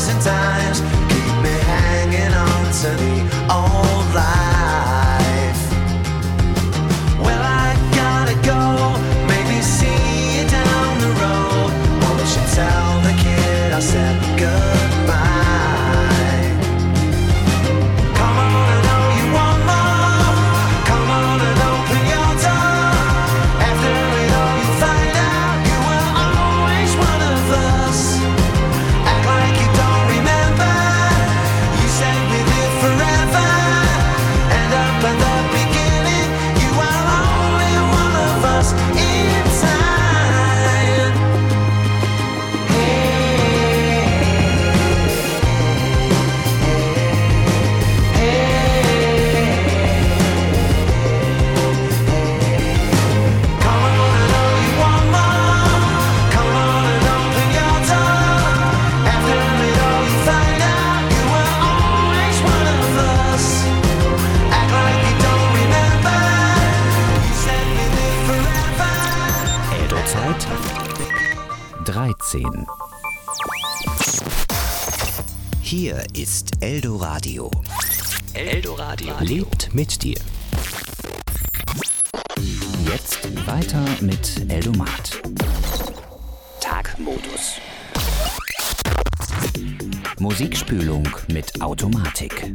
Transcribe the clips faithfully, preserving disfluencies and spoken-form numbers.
thousand times keep me hanging on to the old life. Well, I gotta go, maybe see you down the road. Won't you tell the kid I said goodbye? Come on, I know you want more. Come on and open your door. After it all you find out you were always one of us. Act like you don't remember. You said we live forever. And up at the beginning you are only one of us in time. Come on, I know you want more. Come on and open your door. After it all you find out you were always one of us. Act like you don't remember. You said we live forever. Eldo-Zeit dreizehn. Hier ist Eldoradio. Eldoradio lebt mit dir. Jetzt weiter mit Eldomat. Tagmodus. Musikspülung mit Automatik.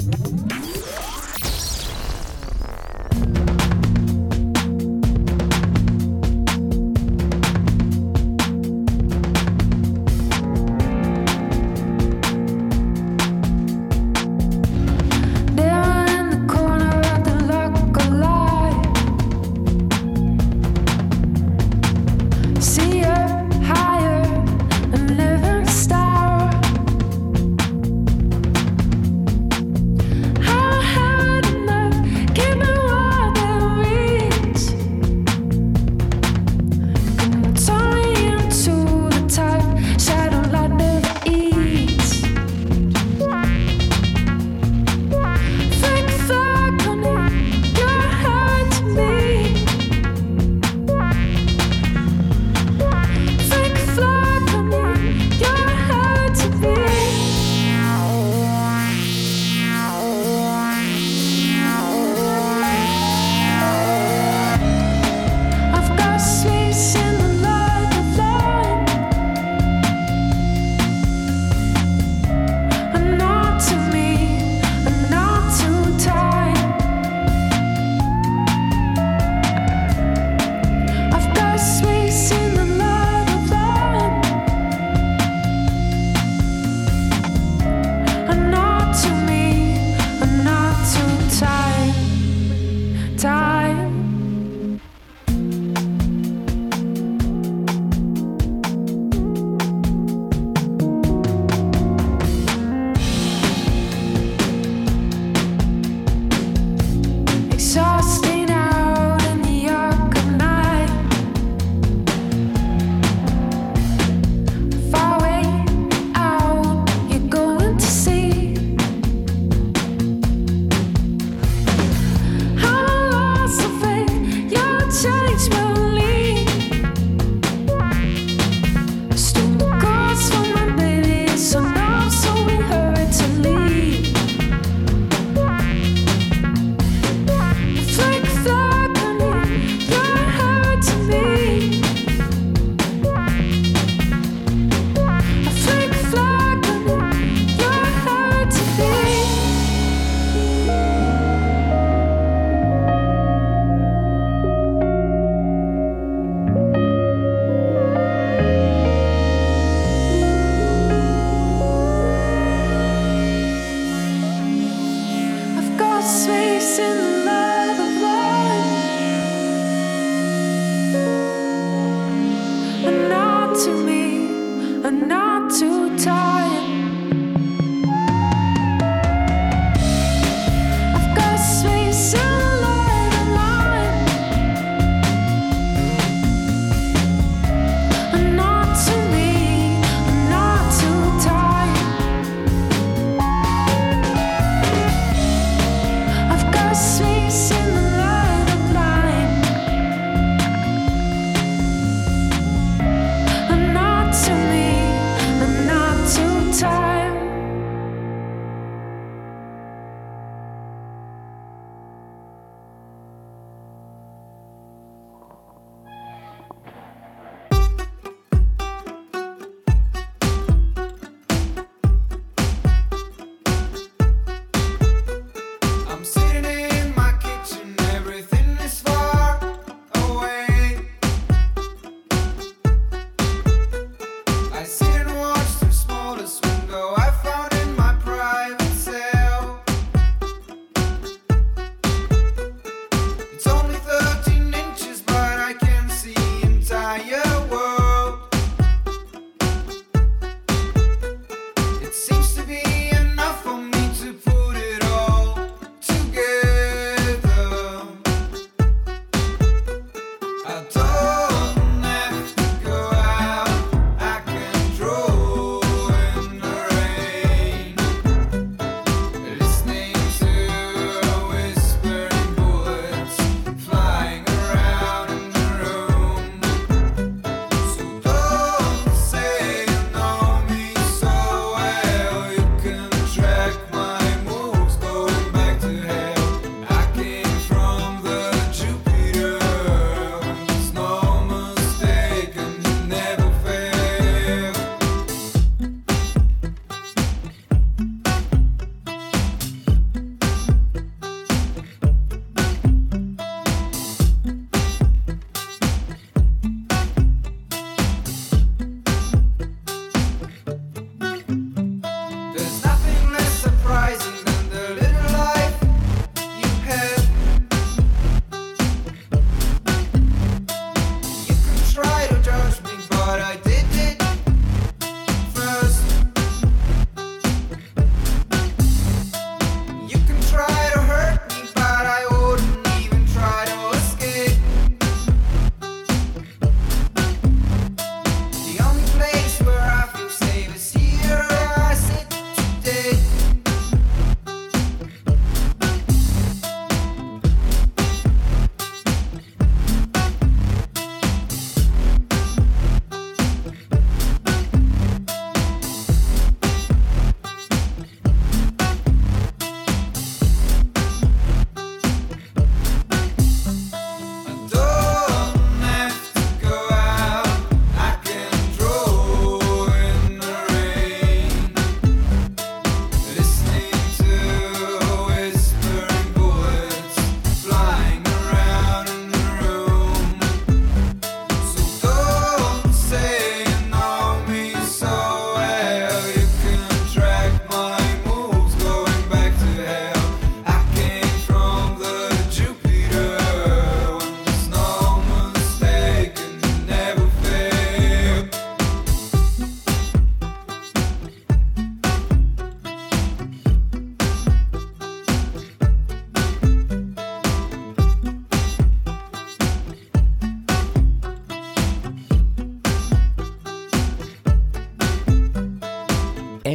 There in the corner of the local light, see her higher and living star. How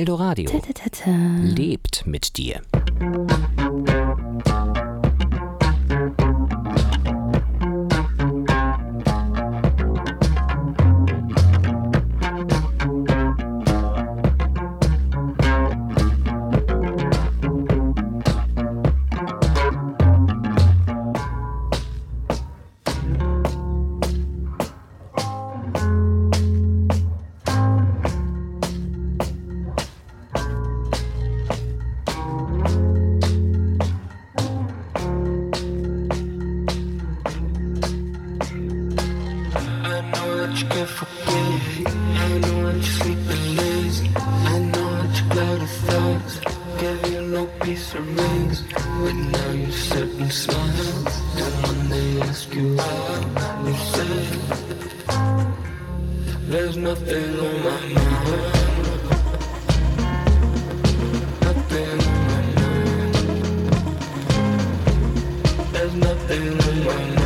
Eldoradio Ta-ta-ta-ta. lebt mit dir. There's nothing on my mind. Nothing on my mind. There's nothing on my mind.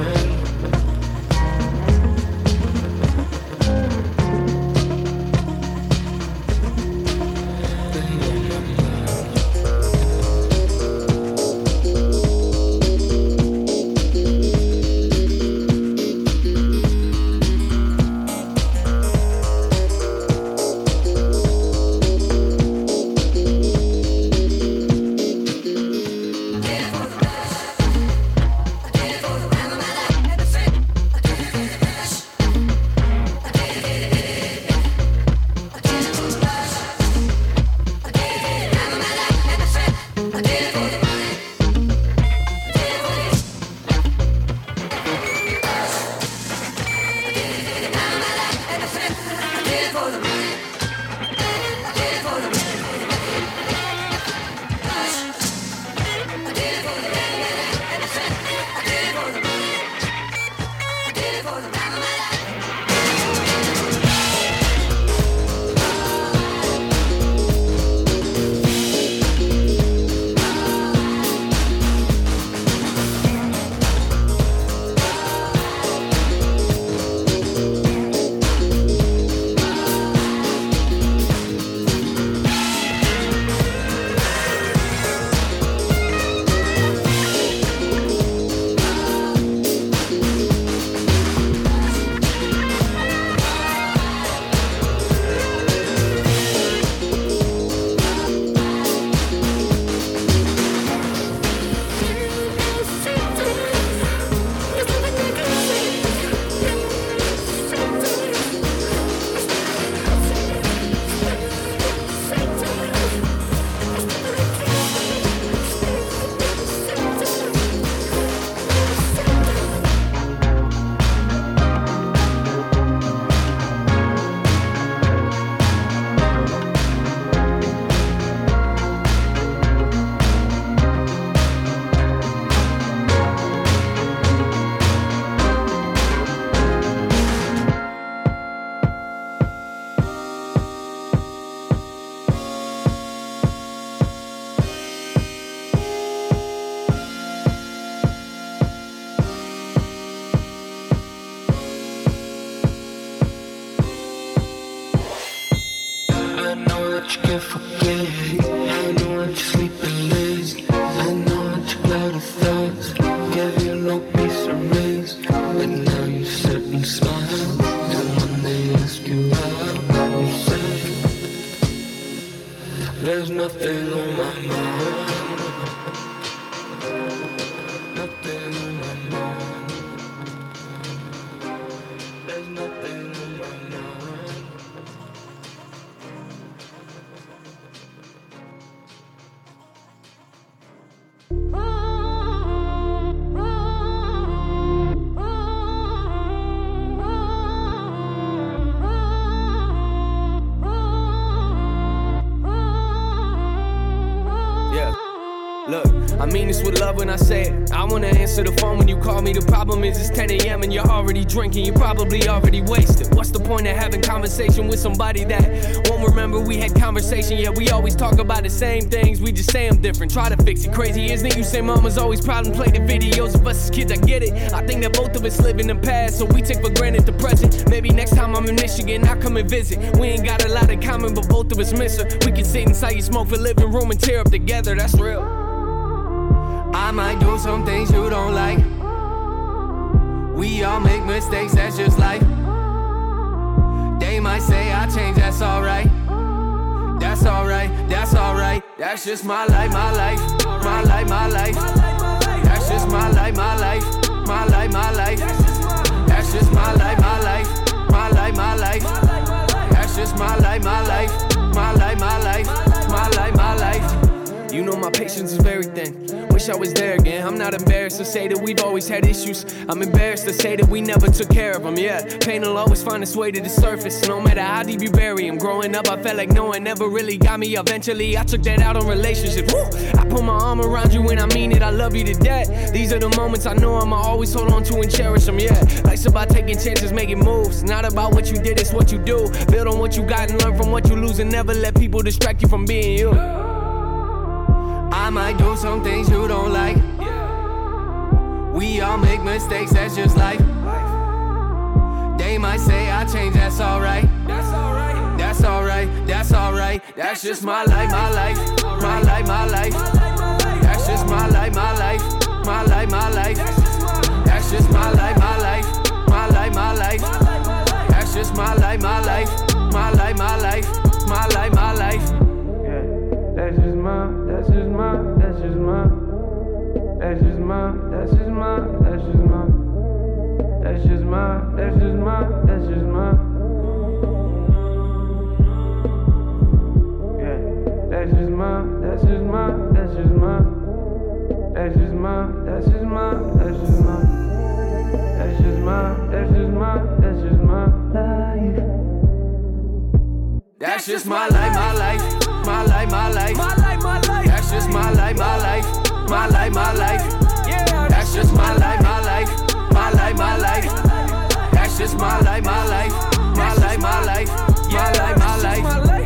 There's nothing on my mind. Nothing on my mind. There's nothing on my mind. Yeah. I mean this with love when I say it. I wanna answer the phone when you call me. The problem is it's ten a.m. and you're already drinking. You're probably already wasted. What's the point of having conversation with somebody that won't remember we had conversation? Yeah, we always talk about the same things, we just say them different. Try to fix it. Crazy, isn't it? You say mama's always proud and play the videos of us as kids. I get it. I think that both of us live in the past, so we take for granted the present. Maybe next time I'm in Michigan, I'll come and visit. We ain't got a lot in common, but both of us miss her. We can sit inside your smoke for living room and tear up together. That's real. I might do some things you don't like. We all make mistakes, that's just life. They might say I change, that's alright. That's alright, that's alright. That's just my life, my life. My life, my life. That's just my life, my life. My life, my life. That's just my life, my life. My life, my life. That's just my life, my life. My life, my life. My life, my life. You know my patience is very thin. Wish I was there again. I'm not embarrassed to say that we've always had issues. I'm embarrassed to say that we never took care of them. Yeah, pain will always find its way to the surface. No matter how deep you bury them. Growing up, I felt like no one never really got me. Eventually, I took that out on relationships. Woo! I put my arm around you and I mean it. I love you to death. These are the moments I know I'ma always hold on to and cherish them. Yeah, life's about taking chances, making moves. Not about what you did, it's what you do. Build on what you got and learn from what you lose, and never let people distract you from being you. I might do some things you don't like. We all make mistakes, that's just life. They might say I change, that's alright. That's alright, that's alright, that's alright. That's just my life, my life. My life, my life. That's just my life, my life. My life, my life. That's just my life, my life. My life, my life. That's just my life, my life. My life, my life. My life, my life. That's just my, that's just my, that's just my, that's just my, that's just my, that's just my, that's just my, that's just my, that's just my, yeah, that's just my, that's just my, that's just my, that's just my, that's just my, that's just my, that's just my, that's just my, that's just my life. That's just my life, my life. My life, my life, my life, my life. That's just my life, my life, my life, my life. Yeah, that's just my life, my life, my life, my life. That's just my life, my life, my life, my life, my life, my life.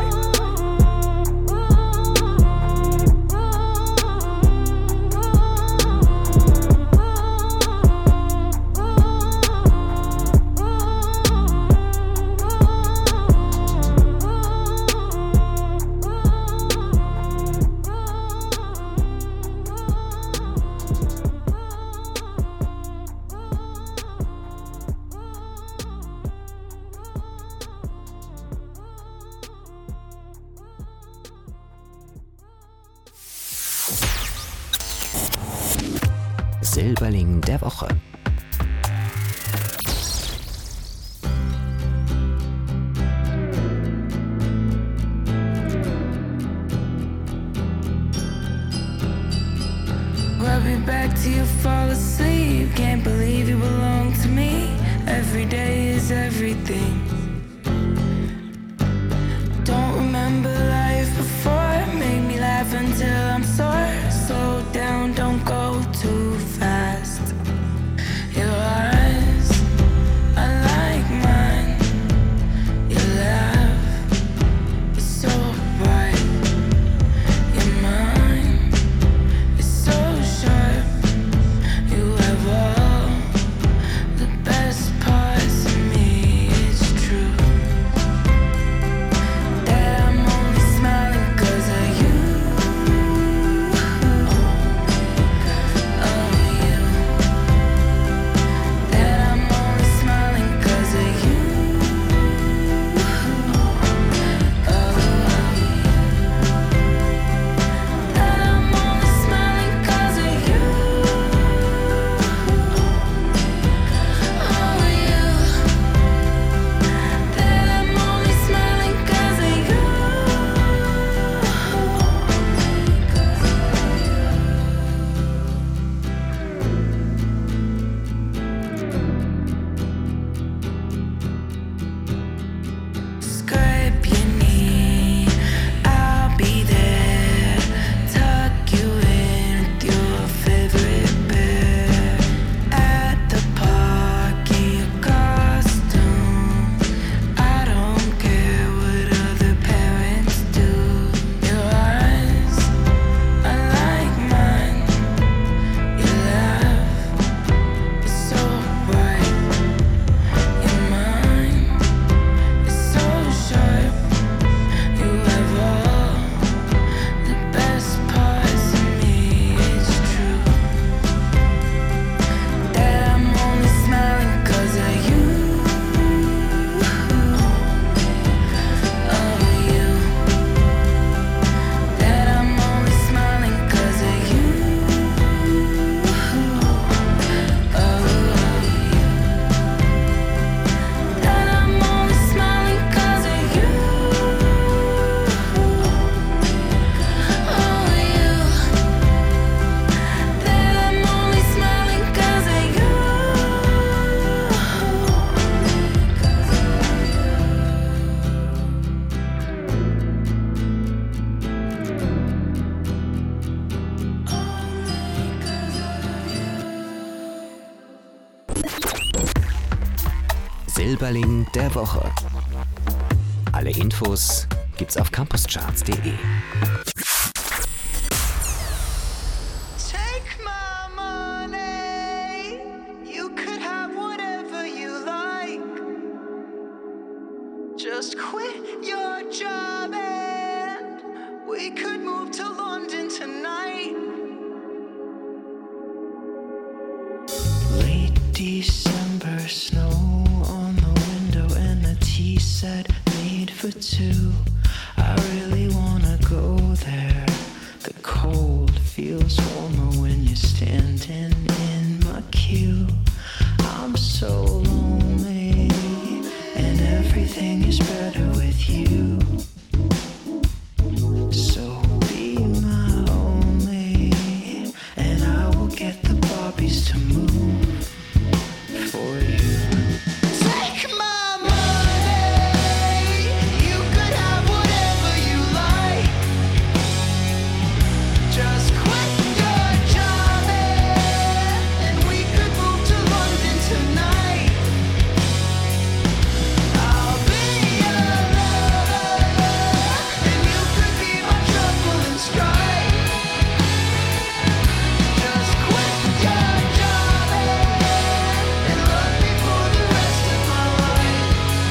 Silberling der Woche. Rub me back till you fall asleep. Can't believe you belong to me. Every day is everything. Don't remember life before. Make me laugh until I'm sore. Slow down, don't go too fast. Your eyes are like mine. Your laugh is so bright. Your mind is so sharp. You have all the best parts of me. It's true. Silberling der Woche. Alle Infos gibt's auf campuscharts punkt de. Take my money. You could have whatever you like. Just quit your job and we could move to London tonight. Late December, snow on the window and the tea set made for two. I really wanna go there. The cold feels warmer when you're standing in my queue. I'm so lonely and everything is better with you. So be my only and I will get the Barbies to move for you. Take my money. You could have whatever you like. Just quit your job and we could move to London tonight. I'll be your lover and you could be my trouble and strife. Just quit your job and love me for the rest of my life.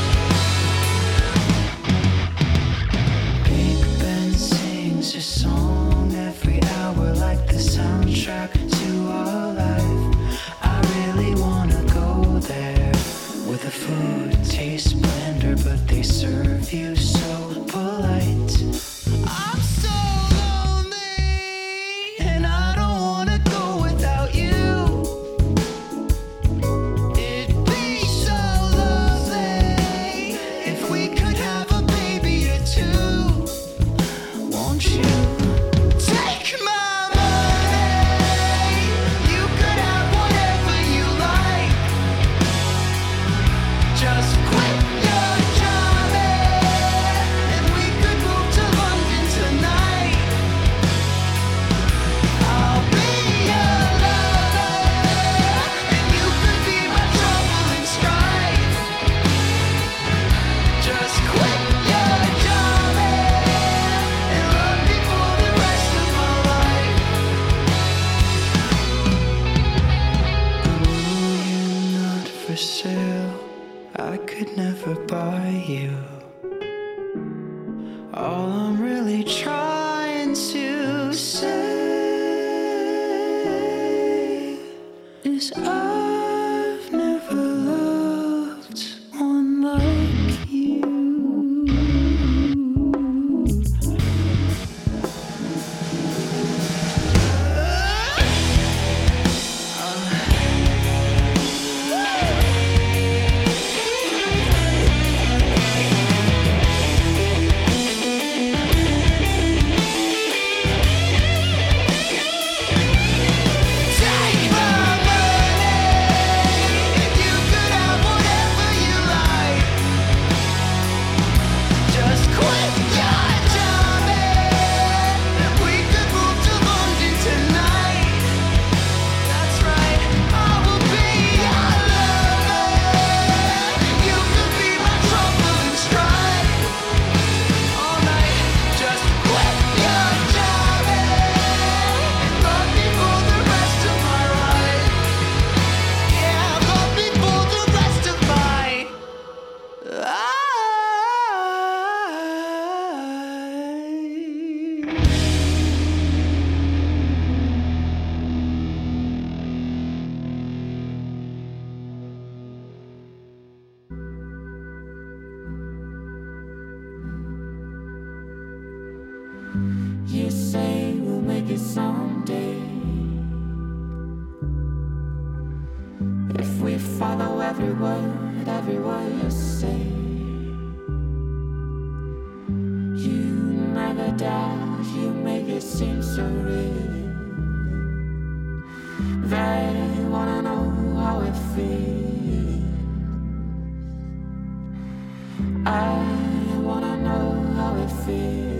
Big Ben sings a song every hour like the soundtrack to our life. I really wanna go there where the food tastes blender but they serve you so polite. I'm so lonely and I don't wanna go without you. It'd be so lovely if we could have a baby or two. Won't you take my money? You could have whatever you like. Just quit your job and we could move to London tonight. I'll be your lover and you could be my trouble and strife. Just quit your job and love me for the rest of my life. Ooh, you're not for sale. I could never buy you. All I'm really trying to say is I've never loved one like you. Take my money. You could have whatever you like. Just quit your job and we could move to London tonight. That's right, I will be your lover. You could be my trouble and strife. All night, just quit your job and love me for the rest of my life. Yeah, love me for the rest of my life. You say we'll make it someday if we follow every word, every word you say. You never doubt, you make it seem so real. They wanna know how it feels. I wanna know how it feels.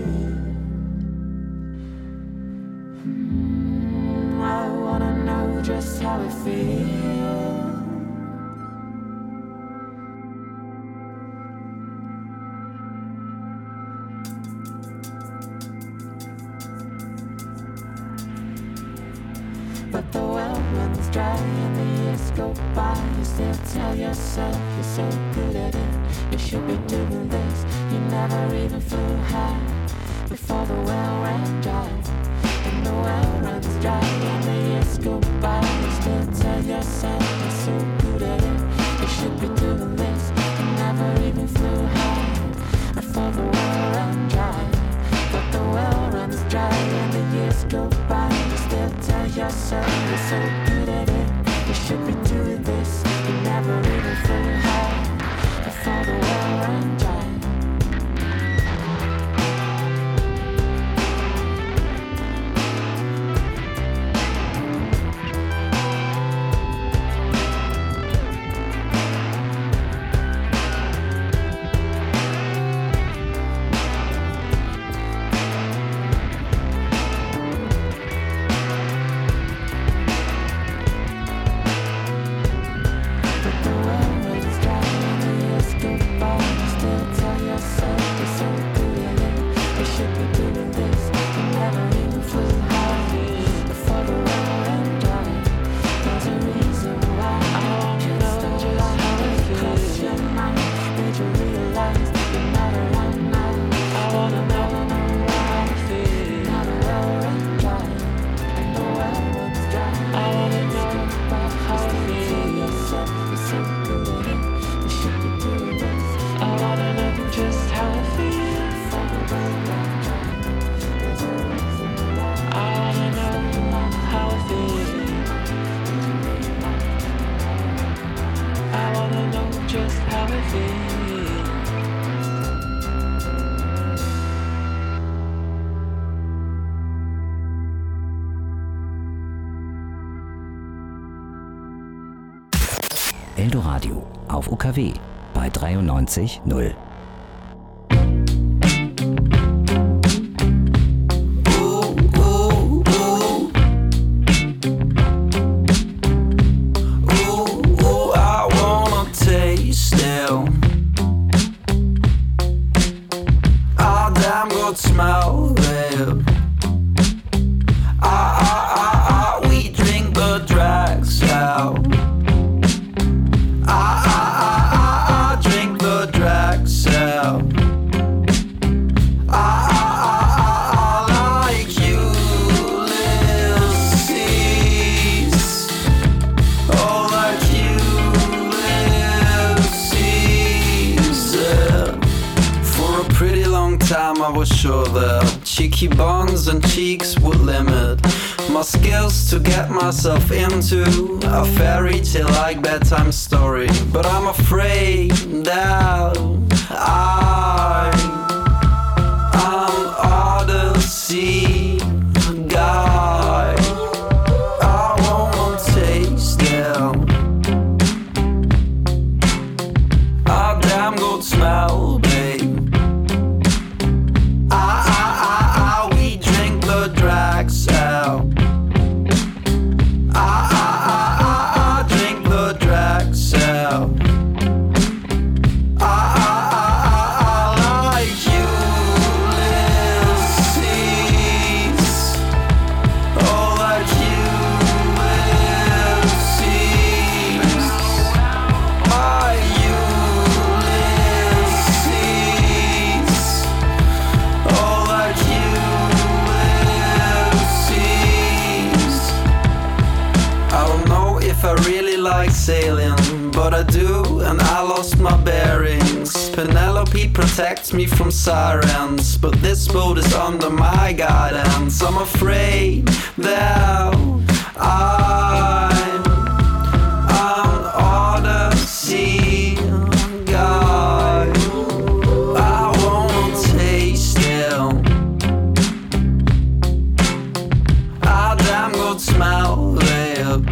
Mm, I wanna know just how it feels. but the well runs dry and the years go by. You still tell yourself you're so good at it. You should be doing this. You never even flew high before the well ran dry. And the well runs dry and the years go by. You still tell yourself you're so good at it. You should be doing this. You never even flew high before the well ran dry. But the well runs dry and the years go by. You still tell yourself you're so good at it. You should be doing this. You never even flew high before the well ran dry. Eldoradio auf U K W bei dreiundneunzig Komma null. Sure that cheeky bonds and cheeks would limit my skills to get myself into a fairy tale like bedtime story. But I'm afraid that I am Odyssey guy. I won't taste them. A damn good smell, babe. Sailing, but I do, and I lost my bearings. Penelope protects me from sirens, but this boat is under my guidance. I'm afraid that I'm an Odyssey guy. I won't taste it. A damn good smell, babe.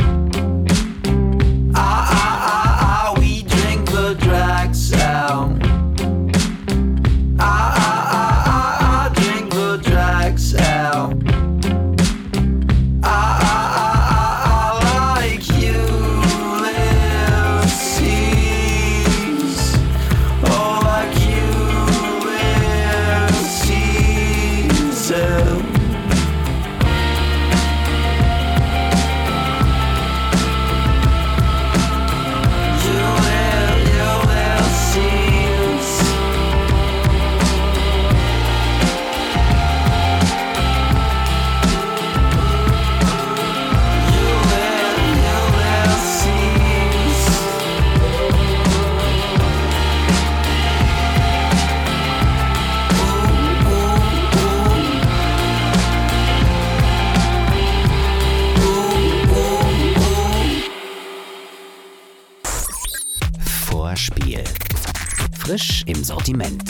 im Sortiment.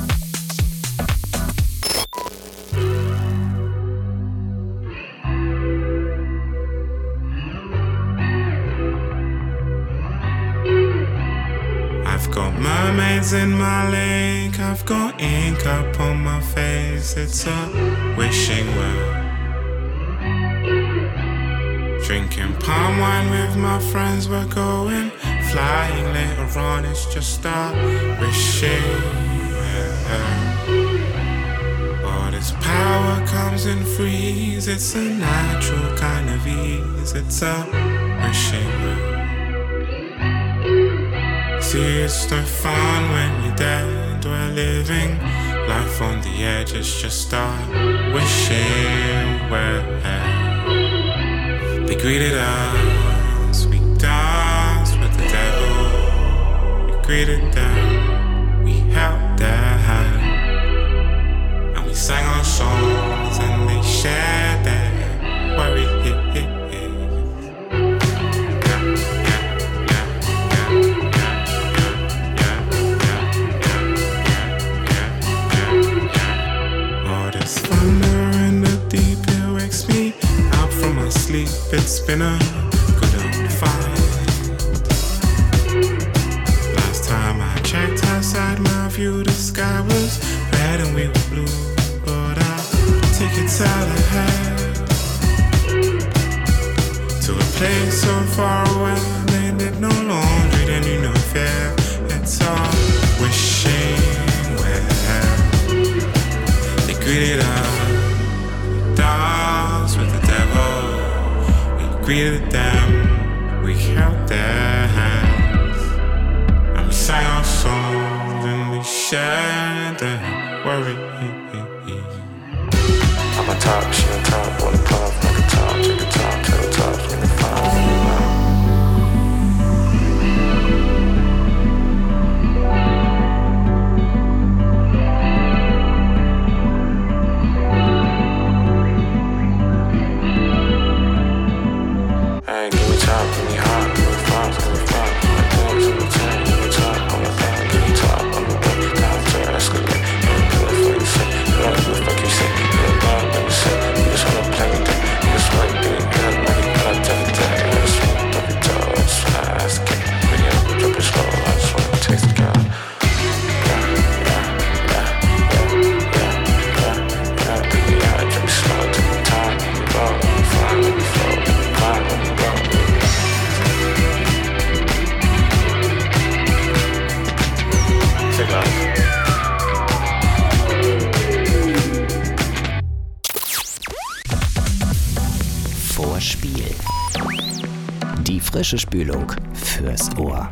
I've got mermaids in my lake, I've got ink up on my face, it's a wishing well. Drinking palm wine with my friends, we're going flying later on, it's just a wishing well. All this power comes in freeze, it's a natural kind of ease, it's a wishing well. See, it's no fun when you're dead, we're living life on the edge, it's just a wishing well. They greeted us, we danced with the devil. We greeted them, we held their hand, and we sang our songs and they shared their worry. It's been a good old fight. Last time I checked outside my view, the sky was red and we were blue. But our tickets out ahead to a place so far away. They did no laundry, they knew no fear. It's all wishing well. They greeted us, danced with the devil. Greeted them, we held their hands, and we sang our songs and we shared their worry. I'm on top, she on top, on the puff, like a top, take a top, till the top, when they find me now. Vorspiel. Die frische Spülung fürs Ohr.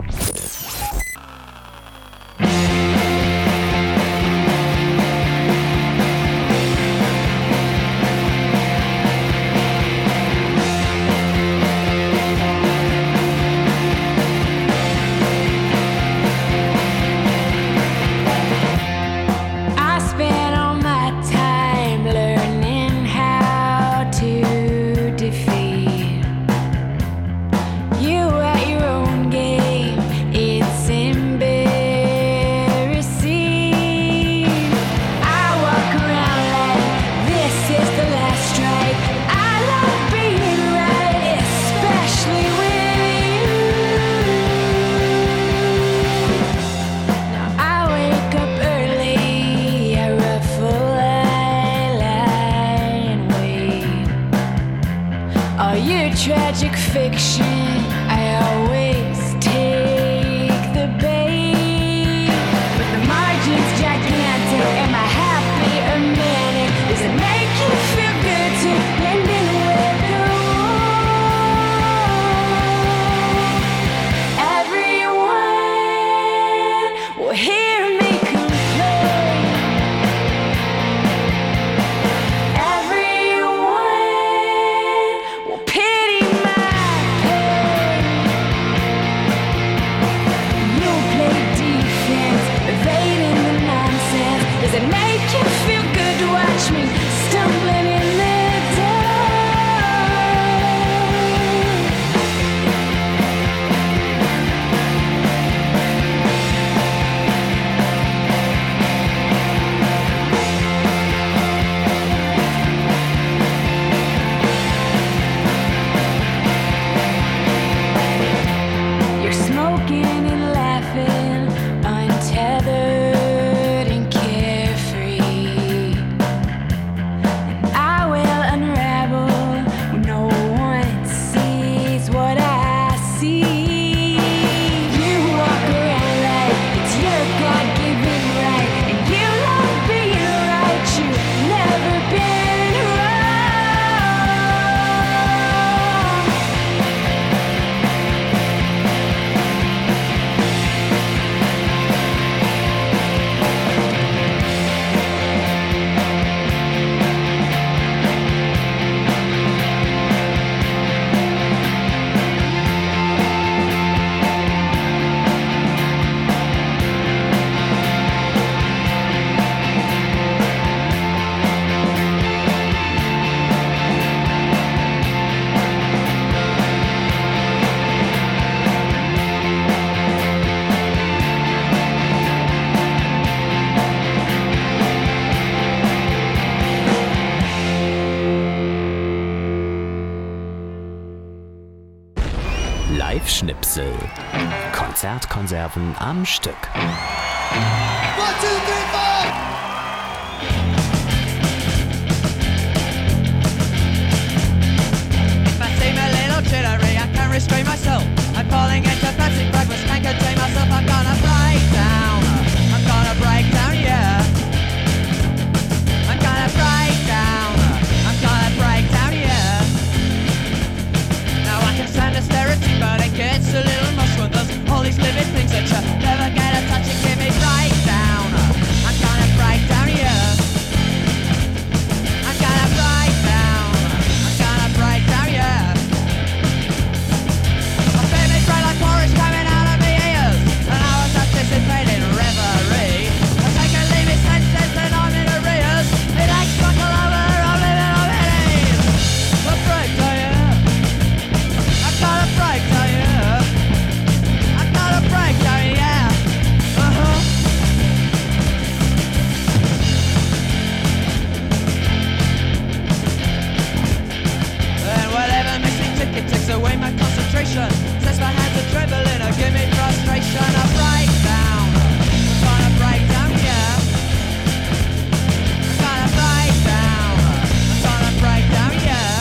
Tragic fiction, I always take the bait, but the margin's gigantic. Am I happy or manic? Does it make you feel good to blend in with the wall? Everyone will hear me complain. Everyone will pity my pain. Live-Schnipsel. Konzertkonserven am Stück. One, two, three, four! If I seem a little jittery, I can't restrain myself. I'm falling into plastic fragments, can't contain myself. I'm gonna break down. I'm gonna break down, yeah. I'm gonna break down. I'm gonna break down, yeah. Now I can stand austerity, but it gets a little much when there's all these living things that you never get a touch and give me break down. I'm gonna break down, yeah. I'm gonna break down. I'm gonna break down, yeah. I feel me cry like porridge coming out of my ears, and I was anticipating reverie. I take and leave his senses and I'm in arrears. It ain't buckle over, I'm living on it. A breakdown, yeah. I got a breakdown, yeah. I got a breakdown, yeah. Uh-huh. And whatever makes me tick, it takes away my concentration. Sets my hands are trembling, or give me frustration. I break down, I'm gonna break down, yeah. I'm gonna break down, I'm gonna break down, yeah.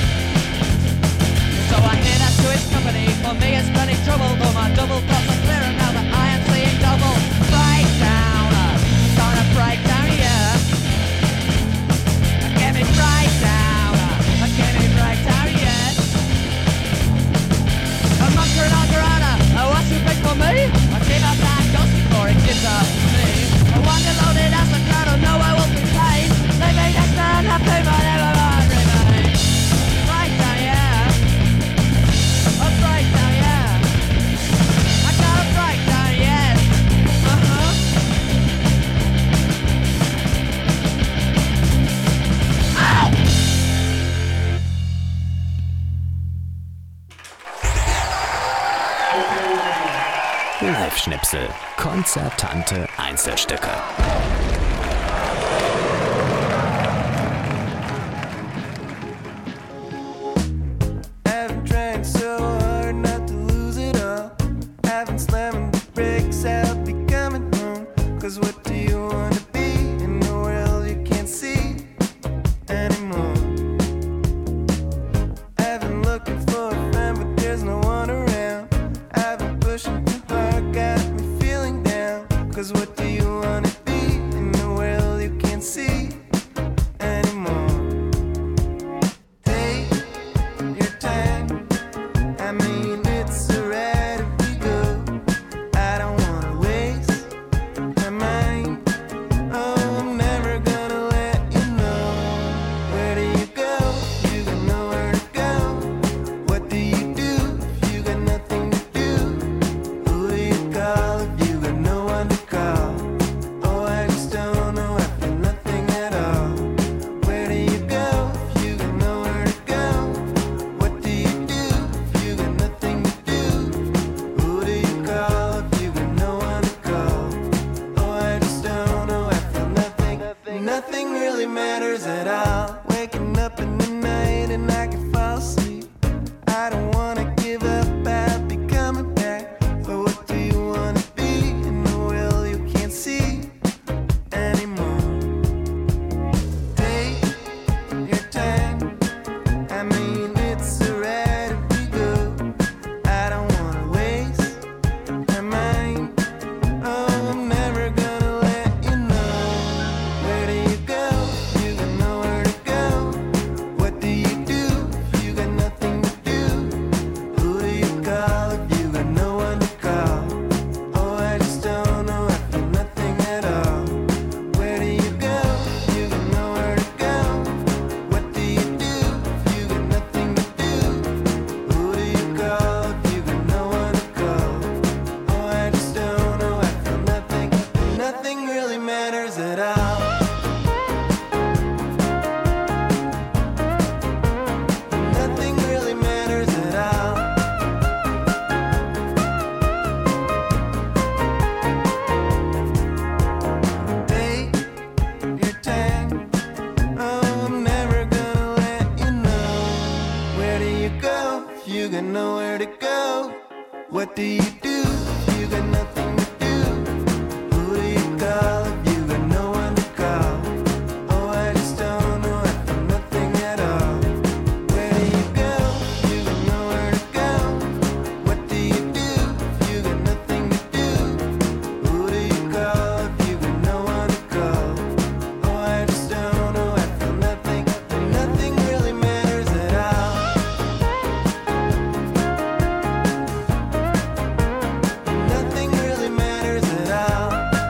So I hear that to his company. For me it's plenty trouble, though my double thoughts are clearer now that I am seeing double. Break down, I'm gonna break down, yeah. Give me break down, give me break down, yeah. A monk or an algarana, oh, what's too big for me? I give up that ghost before it gives up me. I wonder loaded as a crowd, oh no, I won't be paid. They may next man have paid, but never mind remain. Break down, yeah. A break down, yeah. I got a break down, yes. Uh-huh. Live-Schnipsel. Konzertante Einzelstücke. I've been trying so hard not to lose it all. I've been slamming the brakes, I'll be coming home. Cause what do you wanna be in a world you can't see anymore? I've been looking for a friend, but there's no one around. I've been pushing too hard, got me feeling down. Cause what do you wanna be in What do you do if you got nothing to do? Who do you call if you got no one to call? Oh, I just don't know, I feel nothing at all. Where do you go if you got nowhere to go? What do you do if you got nothing to do? Who do you call if you got no one to call? Oh, I just don't know, I feel nothing, and nothing really matters at all. Nothing really matters at all.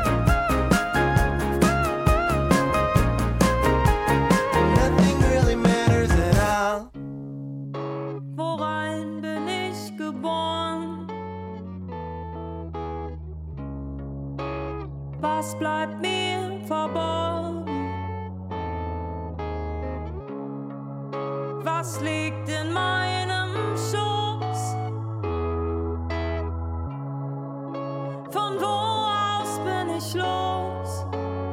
Nothing really matters at all. Worein bin ich geboren? Was bleibt mir verborgen? Was liegt in meinem Schoß? Von wo aus bin ich los?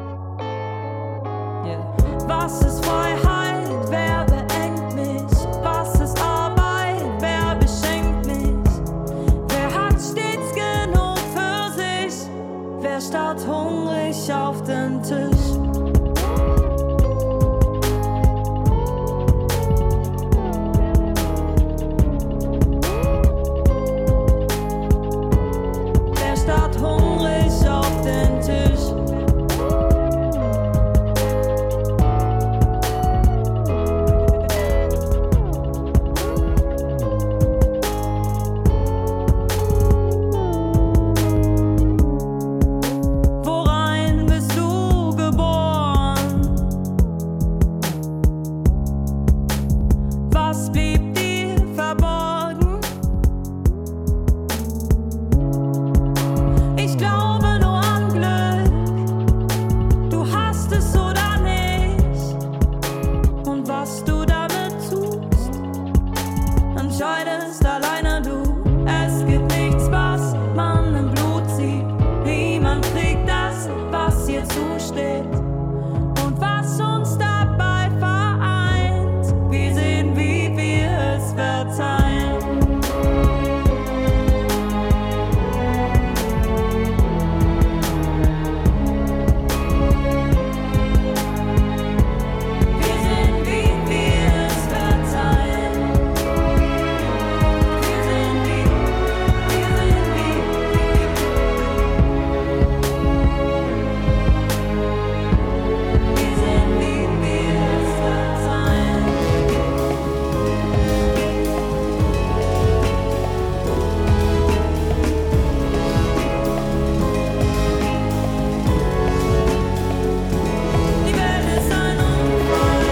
Yeah. Was ist Freiheit? Wer beengt mich? Was ist Arbeit? Wer beschenkt mich? Wer hat stets genug für sich? Wer starrt hungrig auf den Tisch? Wer starrt hungrig auf den Tisch? Worein bist du geboren? Was blieb dir verborgen? Ich glaube nur an Glück. Du hast es oder nicht. Und was du damit tust, entscheidest alleine du. Es gibt nichts, was man im Blut sieht. Niemand kriegt das, was ihr zusteht. Und was uns dabei vereint, wir sehen, wie wir es verzeihen. Wir sehen, wie wir es verzeihen. Wir sehen, wie, wir sehen, wie, wir sehen, wie wir es verzeihen. Die Welt ist ein Unfall.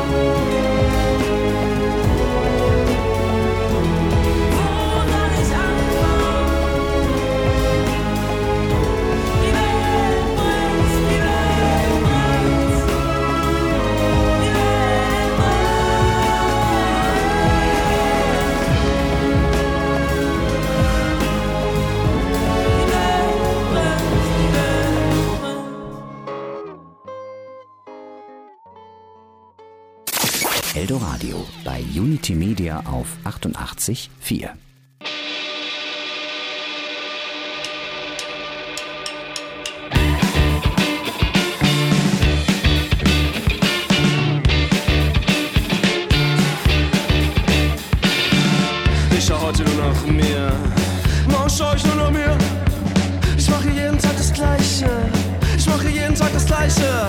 Wo soll ich anfangen? Die Welt brennt, die Welt brennt. Die Welt brennt. Die Welt brennt, die Welt brennt. Eldoradio bei Unity Media auf achtundachtzig Komma vier. Ich schau heute nur nach mir, morgen schau ich nur nach mir. Ich mache jeden Tag das Gleiche, ich mache jeden Tag das Gleiche.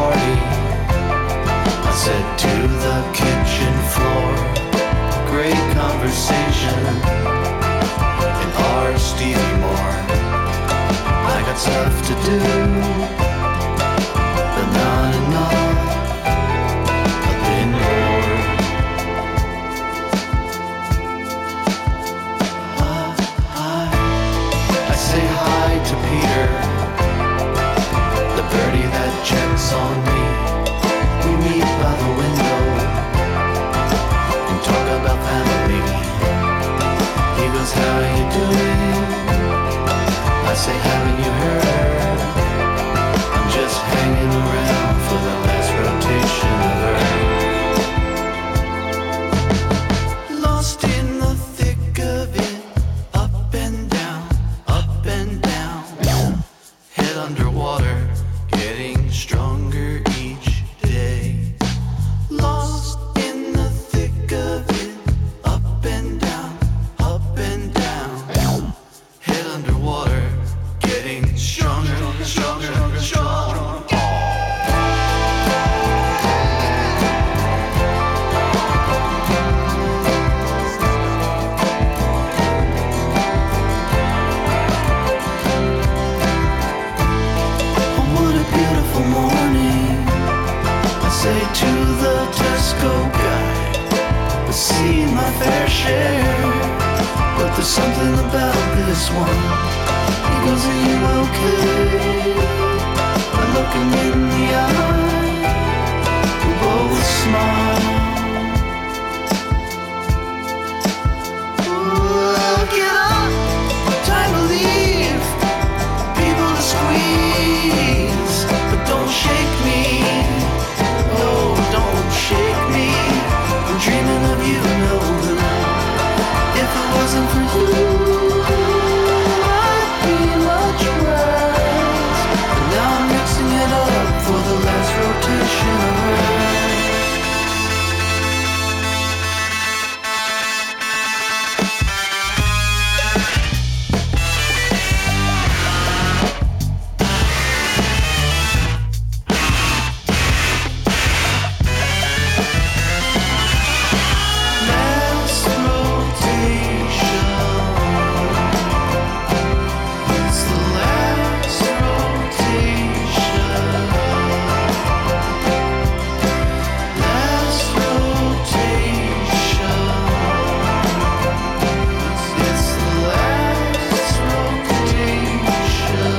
party. I said to the kitchen floor, great conversation. In our Stevie Moore, I got stuff to do, but not enough. I've been bored. I say hi to Peter, the birdie that checks on me. We meet by the window and talk about family. He goes, how are you doing? I say, haven't you heard? I'm just hanging around for the last rotation of Earth. Lost in the thick of it, up and down, up and down. Head underwater, getting stronger each day. Lost in the thick of it, up and down, up and down. Head underwater, getting stronger, stronger, stronger. Oh, what a beautiful morning. I say to the Tesco guy, I've seen my fair share, but there's something about this one. He goes, are you okay? I look him in the eye, we both smile. Ooh, get up, time to leave. People to squeeze, but don't shake me. Oh, don't shake me. I'm dreaming of you, no. If it wasn't for you, I'd be much worse. But now I'm mixing it up for the last rotation of Earth. Last rotation. It's the last rotation. Last rotation. It's the last rotation.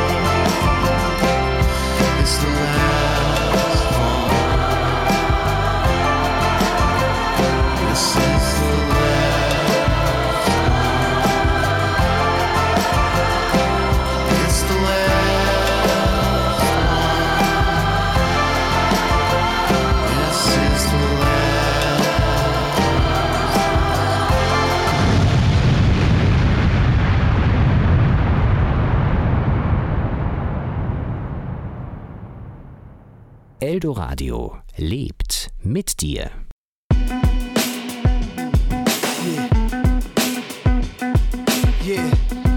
It's the last one. This is the last one. It's the last one. This is the Eldoradio lebt mit dir. Yeah.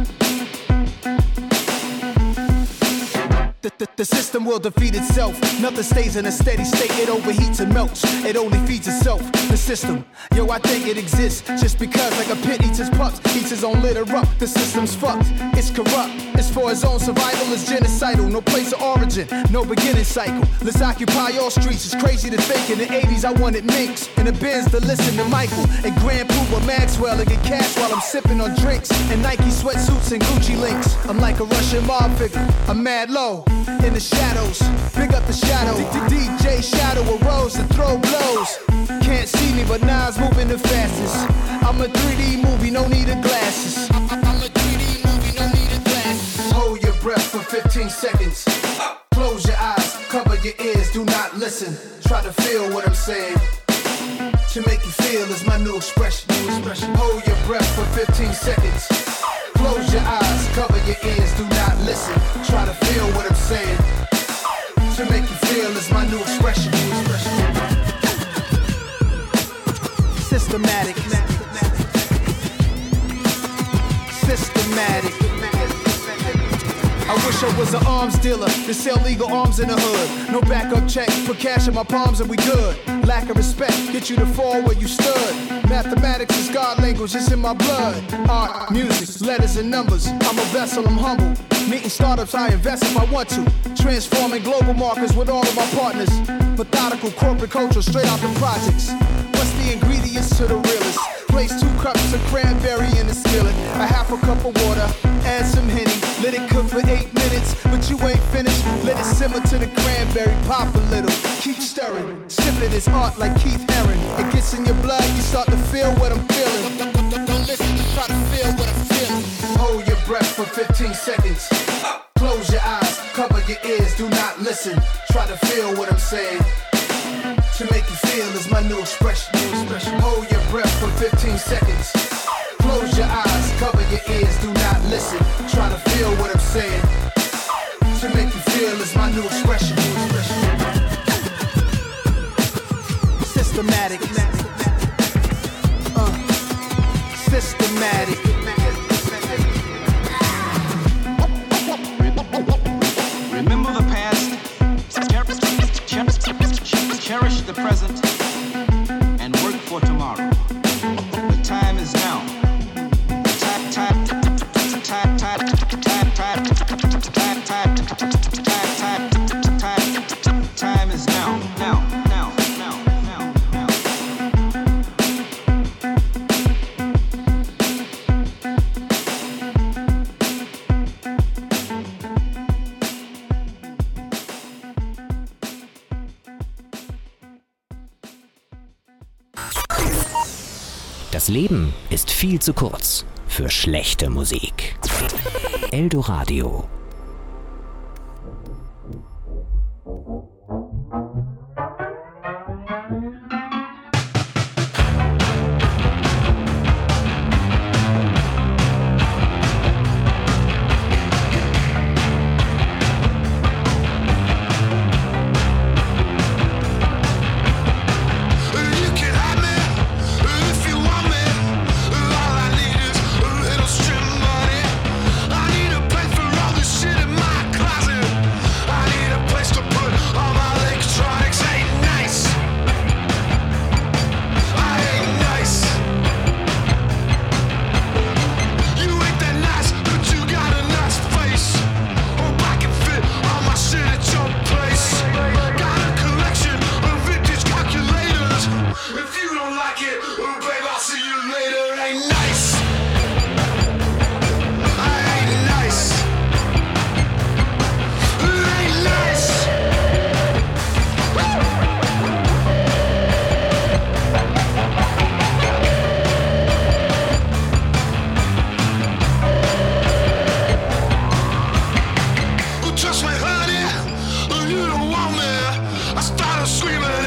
The, the, the system will defeat itself. Nothing stays in a steady state. It overheats and melts. It only feeds itself. The system, yo, I think it exists just because, like a pit eats his pups, eats his own litter up. The system's fucked. It's corrupt. It's for his own survival. It's genocidal. No place of origin. No beginning cycle. Let's occupy all streets. It's crazy to think. In the eighties, I wanted minks in the bins to listen to Michael and Grand Poopa Maxwell and get cash while I'm sipping on drinks and Nike sweatsuits and Gucci links. I'm like a Russian mob figure. I'm mad low in the shadows. Big up the shadow. D J Shadow arose to throw blows. Can't see me, but now it's moving the fastest. I'm a three D movie, no need of glasses. I'm a three D movie, no need of glasses. Hold your breath for fifteen seconds. Close your eyes, cover your ears, do not listen. Try to feel what I'm saying. To make you feel is my new expression. Hold your breath for fifteen seconds. Close your eyes, cover your ears, do not listen. Try to feel what I'm saying. To make you feel is my new expression. Systematic. Systematic. I Wish I was an arms dealer to sell legal arms in the hood. No backup check, put cash in my palms and we good. Lack of respect, get you to fall where you stood. Mathematics is God language, it's in my blood. Art, music, letters and numbers. I'm a vessel, I'm humble. Meeting startups, I invest if I want to. Transforming global markets with all of my partners. Methodical corporate culture straight out the projects. What's the ingredients to the realest? Place two cups of cranberry in the skillet. A half a cup of water, add some Henny. Let it cook for eight minutes, but you ain't finished. Let it simmer to the cranberry, pop a little. Keep stirring, sipping is art like Keith Haring. It gets in your blood, you start to feel what I'm feeling. Don't, don't, don't, don't listen, just try to feel what I'm feeling. Hold your breath for fifteen seconds. Close your eyes, cover your ears, do not listen. Try to feel what I'm saying. To make you feel is my new expression. Hold your breath for fifteen seconds. Close your eyes, cover your ears, do not listen. Try to feel what I'm saying. To make you feel is my new expression. Systematic. Uh, systematic. Remember the past, cherish the present, and work for tomorrow. The time is now. Time, time, time, time, time, time, time, time, time, time, time is now, now, now, now, now, now. Das Leben ist viel zu kurz für schlechte Musik. Eldoradio. Screaming